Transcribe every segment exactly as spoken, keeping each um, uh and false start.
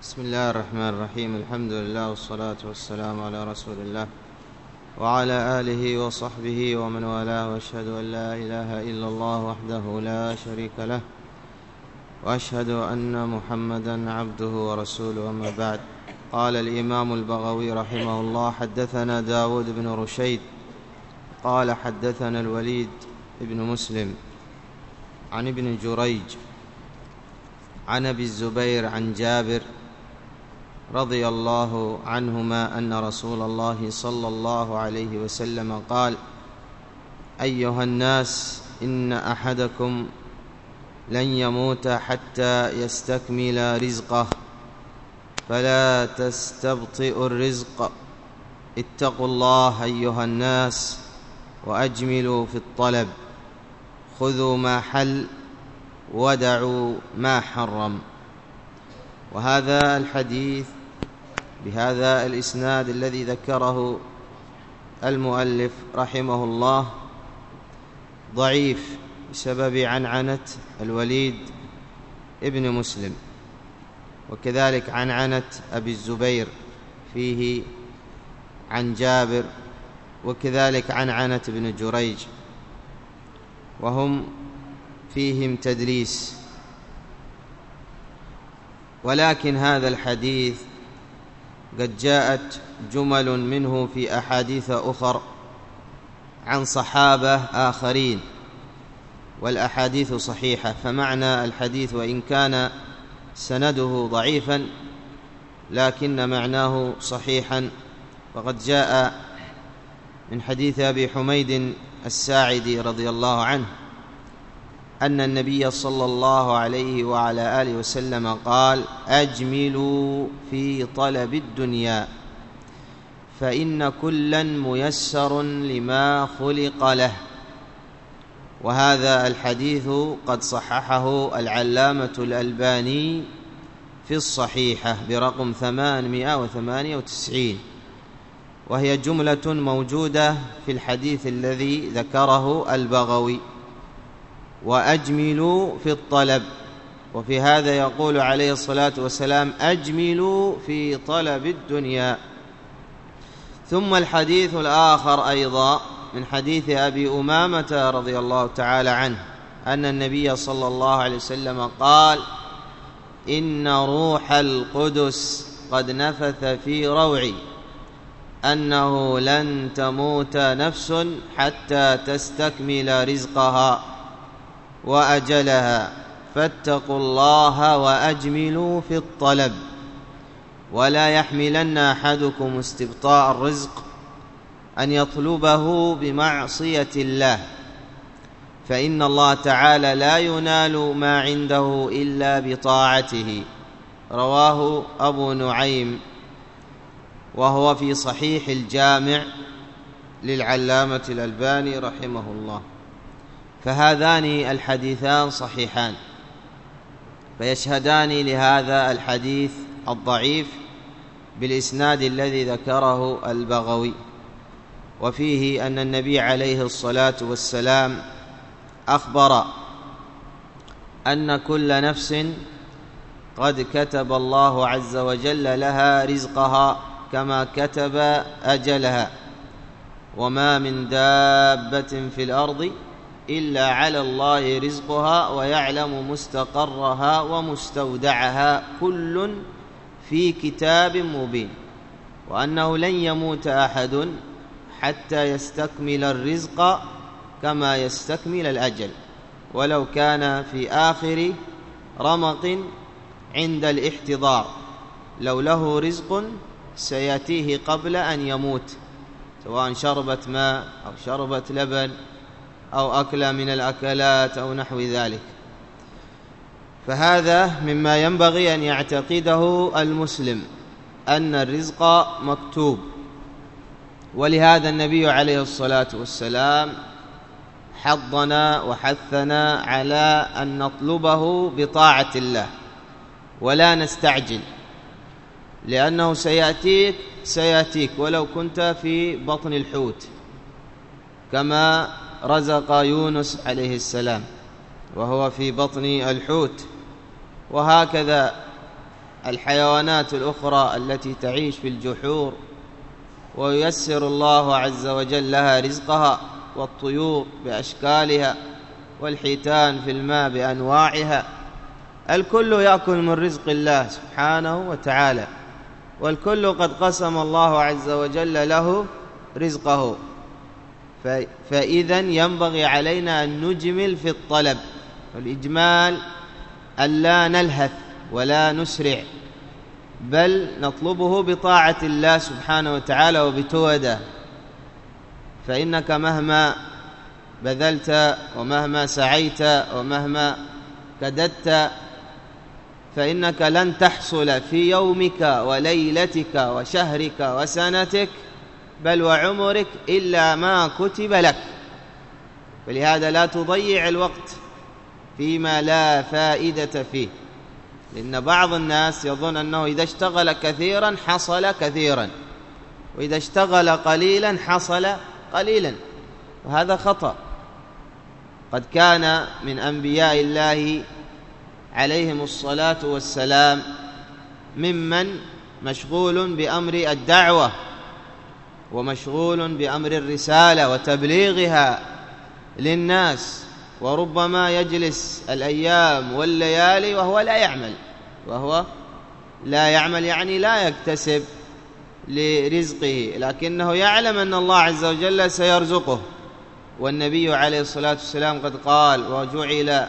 بسم الله الرحمن الرحيم. الحمد لله والصلاة والسلام على رسول الله وعلى آله وصحبه ومن والاه، وأشهد أن لا إله إلا الله وحده لا شريك له، وأشهد أن محمدا عبده ورسوله. أما بعد، قال الإمام البغوي رحمه الله: حدثنا داود بن رشيد قال حدثنا الوليد بن مسلم عن ابن جريج عن أبي الزبير عن جابر رضي الله عنهما أن رسول الله صلى الله عليه وسلم قال: أيها الناس، إن أحدكم لن يموت حتى يستكمل رزقه، فلا تستبطئوا الرزق، اتقوا الله أيها الناس وأجملوا في الطلب، خذوا ما حل ودعوا ما حرم. وهذا الحديث بهذا الإسناد الذي ذكره المؤلف رحمه الله ضعيف بسبب عنعنة الوليد ابن مسلم، وكذلك عنعنة أبي الزبير فيه عن جابر، وكذلك عنعنة ابن جريج، وهم فيهم تدليس. ولكن هذا الحديث قد جاءت جمل منه في أحاديث أخر عن صحابة آخرين، والأحاديث صحيحة، فمعنى الحديث وإن كان سنده ضعيفا لكن معناه صحيحا. وقد جاء من حديث أبي حميد الساعدي رضي الله عنه أن النبي صلى الله عليه وعلى آله وسلم قال: أجملوا في طلب الدنيا، فإن كلا ميسر لما خلق له. وهذا الحديث قد صححه العلامة الألباني في الصحيحة برقم ثمانمائة وثمانية وتسعين، وهي جملة موجودة في الحديث الذي ذكره البغوي: وأجملوا في الطلب. وفي هذا يقول عليه الصلاة والسلام: أجملوا في طلب الدنيا. ثم الحديث الآخر أيضا من حديث أبي أمامة رضي الله تعالى عنه أن النبي صلى الله عليه وسلم قال: إن روح القدس قد نفث في روعي أنه لن تموت نفس حتى تستكمل رزقها وأجلها، فاتقوا الله وأجملوا في الطلب، ولا يحملن أحدكم استبطاء الرزق أن يطلبه بمعصية الله، فإن الله تعالى لا ينال ما عنده إلا بطاعته. رواه أبو نعيم، وهو في صحيح الجامع للعلامة الألباني رحمه الله. فهذان الحديثان صحيحان، فيشهدان لهذا الحديث الضعيف بالإسناد الذي ذكره البغوي. وفيه أن النبي عليه الصلاة والسلام أخبر أن كل نفس قد كتب الله عز وجل لها رزقها كما كتب أجلها، وما من دابة في الأرض إلا على الله رزقها ويعلم مستقرها ومستودعها، كل في كتاب مبين، وأنه لن يموت أحد حتى يستكمل الرزق كما يستكمل الأجل، ولو كان في آخر رمق عند الاحتضار، لو له رزق سيأتيه قبل أن يموت، سواء شربت ماء أو شربت لبن أو أكل من الأكلات أو نحو ذلك. فهذا مما ينبغي أن يعتقده المسلم، أن الرزق مكتوب. ولهذا النبي عليه الصلاة والسلام حضنا وحثنا على أن نطلبه بطاعة الله ولا نستعجل، لأنه سيأتيك سيأتيك ولو كنت في بطن الحوت، كما رزق يونس عليه السلام وهو في بطن الحوت. وهكذا الحيوانات الأخرى التي تعيش في الجحور وييسر الله عز وجل لها رزقها، والطيور بأشكالها، والحيتان في الماء بأنواعها، الكل يأكل من رزق الله سبحانه وتعالى، والكل قد قسم الله عز وجل له رزقه. فإذا ينبغي علينا أن نجمل في الطلب، والإجمال أن لا نلهث ولا نسرع، بل نطلبه بطاعة الله سبحانه وتعالى وبتوده. فإنك مهما بذلت ومهما سعيت ومهما كددت فإنك لن تحصل في يومك وليلتك وشهرك وسنتك بل وعمرك إلا ما كتب لك. فلهذا لا تضيع الوقت فيما لا فائدة فيه، لأن بعض الناس يظن أنه إذا اشتغل كثيرا حصل كثيرا، وإذا اشتغل قليلا حصل قليلا، وهذا خطأ. قد كان من أنبياء الله عليهم الصلاة والسلام ممن مشغول بأمر الدعوة ومشغول بأمر الرسالة وتبليغها للناس، وربما يجلس الأيام والليالي وهو لا يعمل وهو لا يعمل يعني لا يكتسب لرزقه، لكنه يعلم أن الله عز وجل سيرزقه. والنبي عليه الصلاة والسلام قد قال: وجعل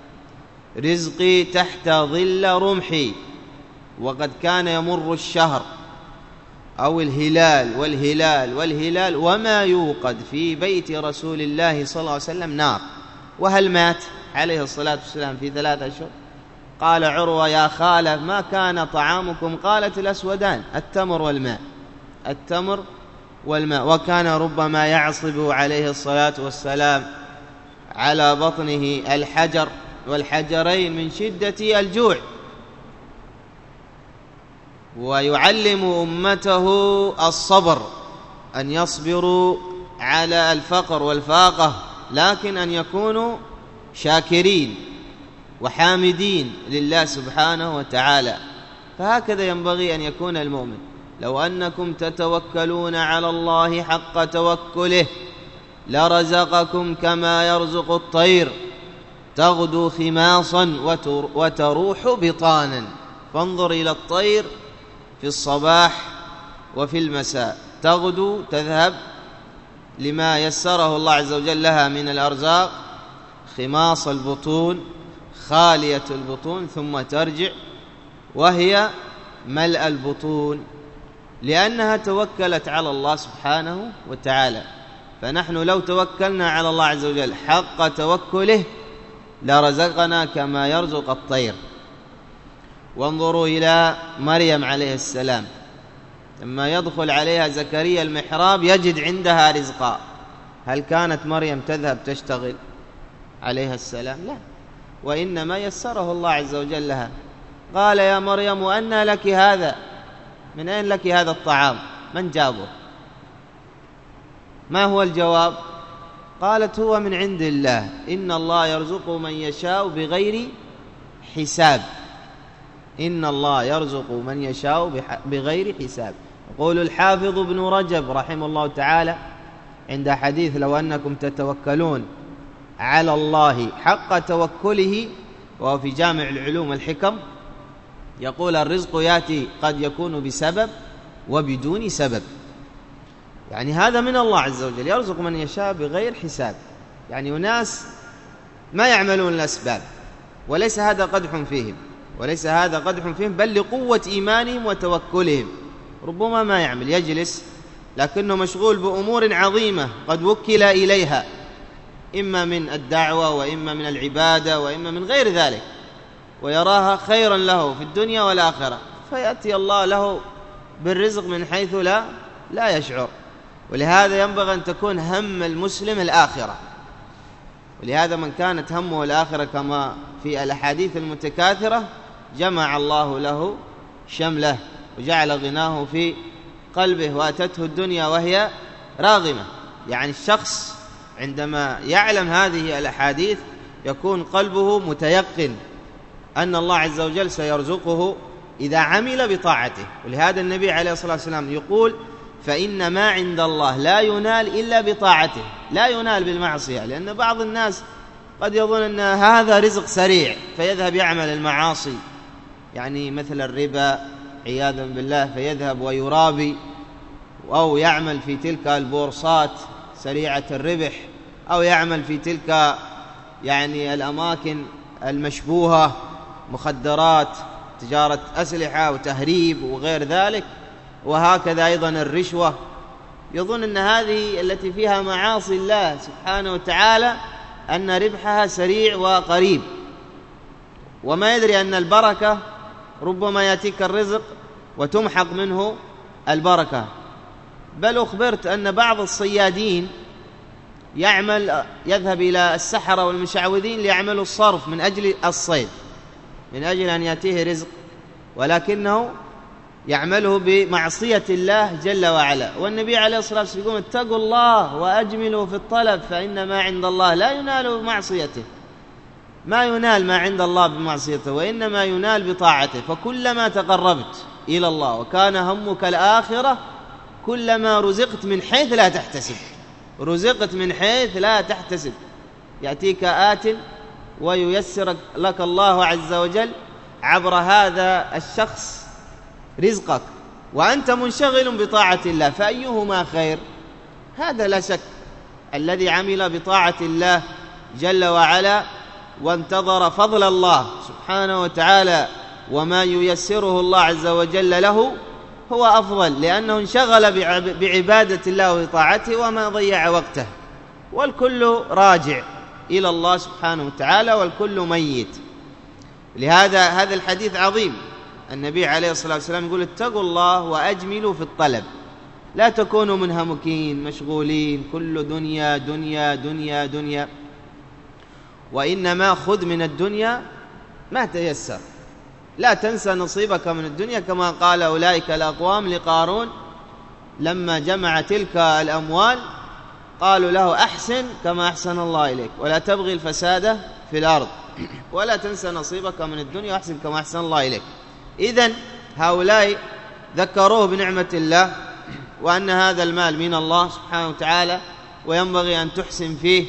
رزقي تحت ظل رمحي. وقد كان يمر الشهر أو الهلال والهلال والهلال وما يوقد في بيت رسول الله صلى الله عليه وسلم نار. وهل مات عليه الصلاة والسلام في ثلاثة أشهر؟ قال عروة: يا خالة ما كان طعامكم؟ قالت: الأسودان، التمر والماء، التمر والماء. وكان ربما يعصب عليه الصلاة والسلام على بطنه الحجر والحجرين من شدة الجوع، ويعلم أمته الصبر، أن يصبروا على الفقر والفاقة، لكن أن يكونوا شاكرين وحامدين لله سبحانه وتعالى. فهكذا ينبغي أن يكون المؤمن. لو أنكم تتوكلون على الله حق توكله لرزقكم كما يرزق الطير تغدو خماصا وتروح بطانا. فانظر إلى الطير في الصباح وفي المساء، تغدو تذهب لما يسره الله عز وجل لها من الأرزاق، خماص البطون خالية البطون، ثم ترجع وهي ملء البطون، لأنها توكلت على الله سبحانه وتعالى. فنحن لو توكلنا على الله عز وجل حق توكله لرزقنا كما يرزق الطير. وانظروا إلى مريم عليه السلام، لما يدخل عليها زكريا المحراب يجد عندها رزقا. هل كانت مريم تذهب تشتغل عليها السلام؟ لا، وإنما يسره الله عز وجل لها. قال: يا مريم أنى لك هذا؟ من أين لك هذا الطعام؟ من جابه؟ ما هو الجواب؟ قالت: هو من عند الله، إن الله يرزق من يشاء بغير حساب. إن الله يرزق من يشاء بغير حساب. يقول الحافظ ابن رجب رحمه الله تعالى عند حديث: لو أنكم تتوكلون على الله حق توكله، وهو في جامع العلوم والحكم، يقول: الرزق يأتي قد يكون بسبب وبدون سبب. يعني هذا من الله عز وجل، يرزق من يشاء بغير حساب. يعني أناس ما يعملون الأسباب، وليس هذا قدح فيهم، وليس هذا قدح فيهم بل لقوة إيمانهم وتوكلهم. ربما ما يعمل، يجلس، لكنه مشغول بأمور عظيمة قد وكل إليها، إما من الدعوة وإما من العبادة وإما من غير ذلك، ويراها خيرا له في الدنيا والآخرة، فيأتي الله له بالرزق من حيث لا لا يشعر. ولهذا ينبغي أن تكون هم المسلم الآخرة. ولهذا من كانت همه الآخرة كما في الأحاديث المتكاثرة جمع الله له شمله وجعل غناه في قلبه، وأتته الدنيا وهي راغمة. يعني الشخص عندما يعلم هذه الأحاديث يكون قلبه متيقن أن الله عز وجل سيرزقه إذا عمل بطاعته. ولهذا النبي عليه الصلاة والسلام يقول فإن ما عند الله لا ينال إلا بطاعته، لا ينال بالمعصية. لأن بعض الناس قد يظن أن هذا رزق سريع فيذهب يعمل المعاصي، يعني مثل الربا عياذا بالله، فيذهب ويرابي، أو يعمل في تلك البورصات سريعة الربح، أو يعمل في تلك يعني الأماكن المشبوهة، مخدرات، تجارة أسلحة وتهريب وغير ذلك، وهكذا أيضا الرشوة. يظن أن هذه التي فيها معاصي الله سبحانه وتعالى أن ربحها سريع وقريب، وما يدري أن البركة ربما يأتيك الرزق وتمحق منه البركة. بل أخبرت أن بعض الصيادين يعمل يذهب إلى السحرة والمشعوذين ليعملوا الصرف من أجل الصيد، من أجل أن يأتيه رزق، ولكنه يعمله بمعصية الله جل وعلا. والنبي عليه الصلاة والسلام يقول اتقوا الله وأجملوا في الطلب فإن ما عند الله لا ينال بمعصيته، ما ينال ما عند الله بمعصيته، وإنما ينال بطاعته. فكلما تقربت إلى الله وكان همك الآخرة كلما رزقت من حيث لا تحتسب، رزقت من حيث لا تحتسب، يأتيك آت وييسر لك الله عز وجل عبر هذا الشخص رزقك وأنت منشغل بطاعة الله، فأيهما خير؟ هذا لا شك الذي عمل بطاعة الله جل وعلا وانتظر فضل الله سبحانه وتعالى وما ييسره الله عز وجل له هو أفضل، لأنه انشغل بعبادة الله وطاعته وما ضيع وقته. والكل راجع إلى الله سبحانه وتعالى والكل ميت. لهذا هذا الحديث عظيم. النبي عليه الصلاة والسلام يقول اتقوا الله وأجملوا في الطلب، لا تكونوا منهمكين مشغولين كل دنيا دنيا دنيا دنيا، وإنما خذ من الدنيا ما تيسر، لا تنسى نصيبك من الدنيا، كما قال أولئك الأقوام لقارون لما جمع تلك الأموال قالوا له أحسن كما أحسن الله إليك ولا تبغي الفساد في الأرض ولا تنسى نصيبك من الدنيا وأحسن كما أحسن الله إليك. إذن هؤلاء ذكروه بنعمة الله وأن هذا المال من الله سبحانه وتعالى وينبغي أن تحسن فيه،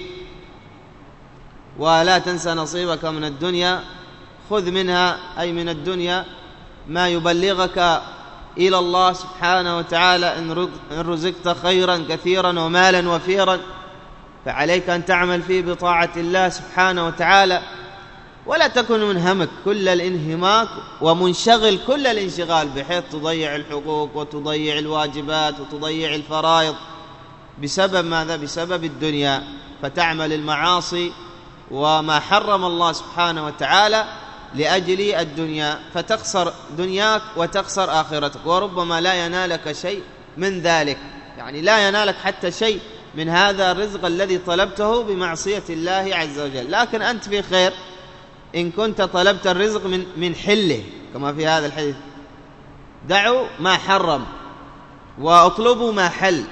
ولا تنسى نصيبك من الدنيا، خذ منها أي من الدنيا ما يبلغك إلى الله سبحانه وتعالى، إن رزقت خيرا كثيرا ومالا وفيرا فعليك أن تعمل فيه بطاعة الله سبحانه وتعالى، ولا تكن منهمك كل الانهماك ومنشغل كل الانشغال بحيث تضيع الحقوق وتضيع الواجبات وتضيع الفرائض بسبب ماذا؟ بسبب الدنيا، فتعمل المعاصي وما حرم الله سبحانه وتعالى لأجل الدنيا، فتخسر دنياك وتخسر آخرتك، وربما لا ينالك شيء من ذلك، يعني لا ينالك حتى شيء من هذا الرزق الذي طلبته بمعصية الله عز وجل. لكن أنت في خير إن كنت طلبت الرزق من من حله كما في هذا الحديث، دعوا ما حرم واطلبوا ما حل،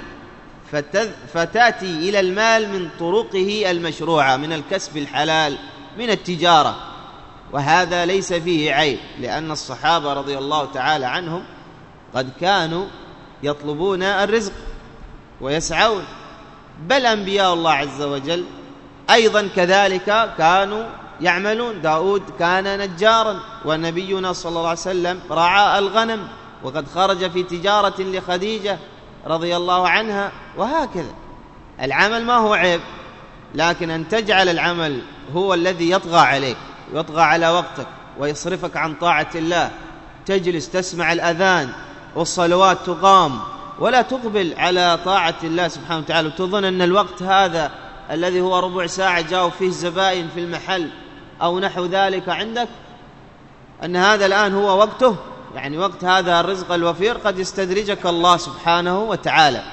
فتأتي إلى المال من طرقه المشروعة، من الكسب الحلال، من التجارة، وهذا ليس فيه عيب، لأن الصحابة رضي الله تعالى عنهم قد كانوا يطلبون الرزق ويسعون، بل أنبياء الله عز وجل أيضا كذلك كانوا يعملون. داود كان نجارا، ونبينا صلى الله عليه وسلم رعى الغنم، وقد خرج في تجارة لخديجة رضي الله عنها. وهكذا العمل ما هو عيب، لكن أن تجعل العمل هو الذي يطغى عليك ويطغى على وقتك ويصرفك عن طاعة الله، تجلس تسمع الأذان والصلوات تقام ولا تقبل على طاعة الله سبحانه وتعالى، وتظن أن الوقت هذا الذي هو ربع ساعة جاءوا فيه زبائن في المحل أو نحو ذلك عندك، أن هذا الآن هو وقته، يعني وقت هذا الرزق الوفير قد يستدرجك الله سبحانه وتعالى.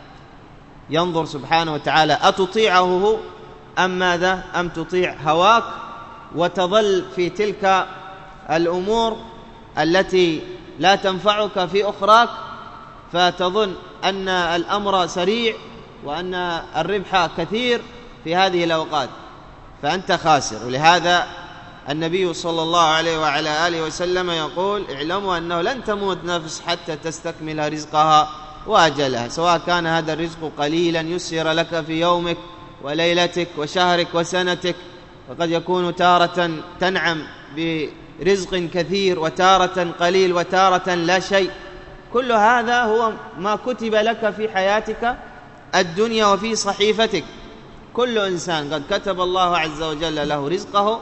ينظر سبحانه وتعالى أتطيعه أم ماذا؟ أم تطيع هواك وتظل في تلك الأمور التي لا تنفعك في أخراك، فتظن أن الأمر سريع وأن الربح كثير في هذه الأوقات، فأنت خاسر. ولهذا النبي صلى الله عليه وعلى آله وسلم يقول: اعلموا أنه لن تموت نفس حتى تستكمل رزقها وأجلها، سواء كان هذا الرزق قليلا يسر لك في يومك وليلتك وشهرك وسنتك، وقد يكون تارة تنعم برزق كثير وتارة قليل وتارة لا شيء. كل هذا هو ما كتب لك في حياتك الدنيا وفي صحيفتك. كل إنسان قد كتب الله عز وجل له رزقه،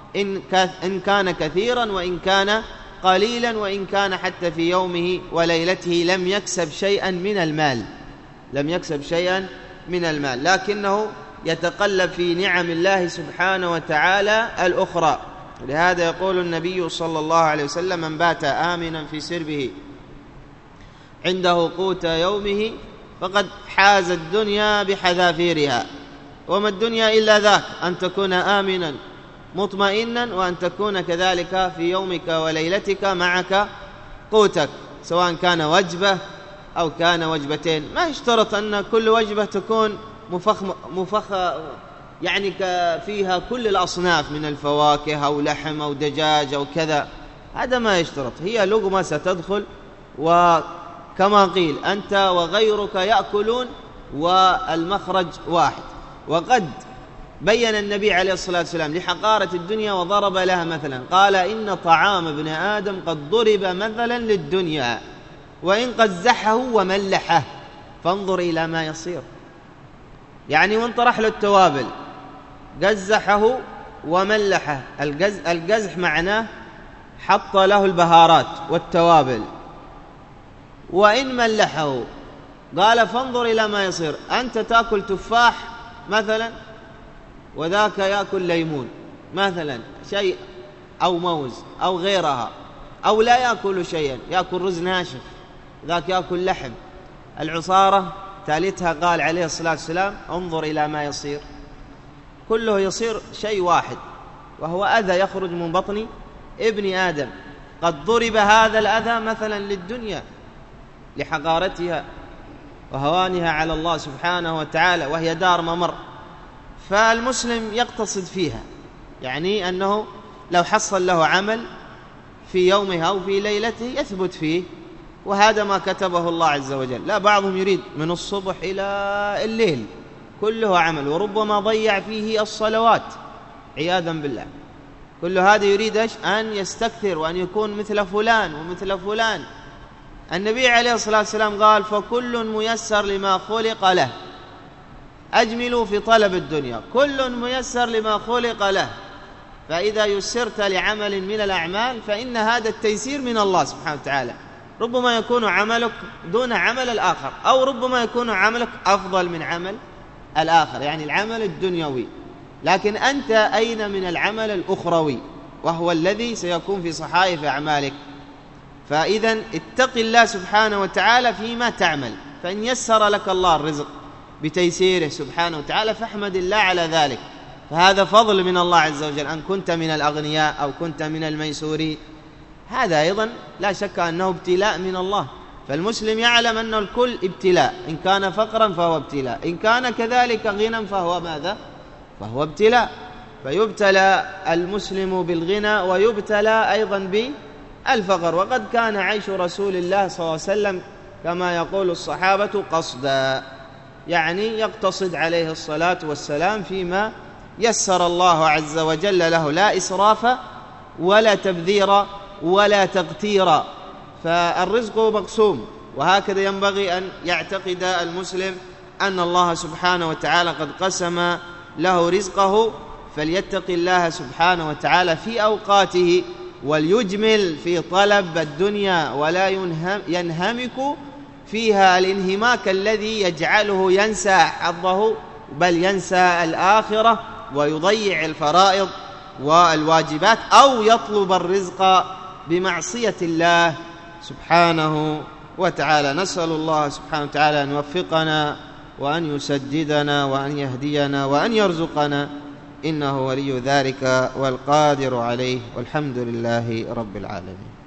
إن كان كثيرا وإن كان قليلا، وإن كان حتى في يومه وليلته لم يكسب شيئا من المال، لم يكسب شيئا من المال، لكنه يتقلب في نعم الله سبحانه وتعالى الأخرى. لهذا يقول النبي صلى الله عليه وسلم: من بات آمنا في سربه عنده قوت يومه فقد حاز الدنيا بحذافيرها. وما الدنيا إلا ذاك، أن تكون آمنا مطمئنا، وأن تكون كذلك في يومك وليلتك معك قوتك، سواء كان وجبة أو كان وجبتين. ما يشترط أن كل وجبة تكون مفخ مفخ يعني فيها كل الأصناف من الفواكه أو لحم أو دجاج أو كذا، هذا ما يشترط. هي لقمة ستدخل، وكما قيل أنت وغيرك يأكلون والمخرج واحد. وقد بين النبي عليه الصلاة والسلام لحقارة الدنيا وضرب لها مثلا، قال: إن طعام ابن آدم قد ضرب مثلا للدنيا وإن قزحه وملحه فانظر إلى ما يصير. يعني وانت رحل التوابل قزحه وملحه، القزح معناه حط له البهارات والتوابل، وإن ملحه قال فانظر إلى ما يصير. أنت تأكل تفاح مثلا وذاك يأكل ليمون مثلا، شيء أو موز أو غيرها، أو لا يأكل شيئا، يأكل رز ناشف، ذاك يأكل لحم. العصارة ثالثها قال عليه الصلاة والسلام: انظر إلى ما يصير. كله يصير شيء واحد، وهو أذى يخرج من بطن ابن آدم. قد ضرب هذا الأذى مثلا للدنيا لحقارتها وهوانها على الله سبحانه وتعالى، وهي دار ممر. فالمسلم يقتصد فيها، يعني أنه لو حصل له عمل في يومه أو في ليلته يثبت فيه، وهذا ما كتبه الله عز وجل. لا، بعضهم يريد من الصبح إلى الليل كله عمل، وربما ضيع فيه الصلوات عياذا بالله. كل هذا يريد أن يستكثر وأن يكون مثل فلان ومثل فلان. النبي عليه الصلاة والسلام قال: فكل ميسر لما خلق له. أجملوا في طلب الدنيا، كل ميسر لما خلق له. فإذا يسرت لعمل من الأعمال فإن هذا التيسير من الله سبحانه وتعالى. ربما يكون عملك دون عمل الآخر، أو ربما يكون عملك أفضل من عمل الآخر، يعني العمل الدنيوي، لكن أنت أين من العمل الأخروي، وهو الذي سيكون في صحائف أعمالك. فإذا اتق الله سبحانه وتعالى فيما تعمل، فإن يسر لك الله الرزق بتيسيره سبحانه وتعالى فاحمد الله على ذلك، فهذا فضل من الله عز وجل. أن كنت من الأغنياء أو كنت من الميسورين، هذا أيضا لا شك أنه ابتلاء من الله. فالمسلم يعلم أن الكل ابتلاء، إن كان فقرا فهو ابتلاء، إن كان كذلك غنى فهو ماذا؟ فهو ابتلاء. فيبتلى المسلم بالغنى ويبتلى أيضا بالفقر. وقد كان عيش رسول الله صلى الله عليه وسلم كما يقول الصحابة قصدا، يعني يقتصد عليه الصلاة والسلام فيما يسر الله عز وجل له، لا إسراف ولا تبذير ولا تقتير. فالرزق مقسوم، وهكذا ينبغي أن يعتقد المسلم أن الله سبحانه وتعالى قد قسم له رزقه، فليتق الله سبحانه وتعالى في أوقاته، وليجمل في طلب الدنيا ولا ينهمك فيها الانهماك الذي يجعله ينسى حظه، بل ينسى الآخرة ويضيع الفرائض والواجبات، أو يطلب الرزق بمعصية الله سبحانه وتعالى. نسأل الله سبحانه وتعالى أن يوفقنا وأن يسددنا وأن يهدينا وأن يرزقنا، إنه ولي ذلك والقادر عليه، والحمد لله رب العالمين.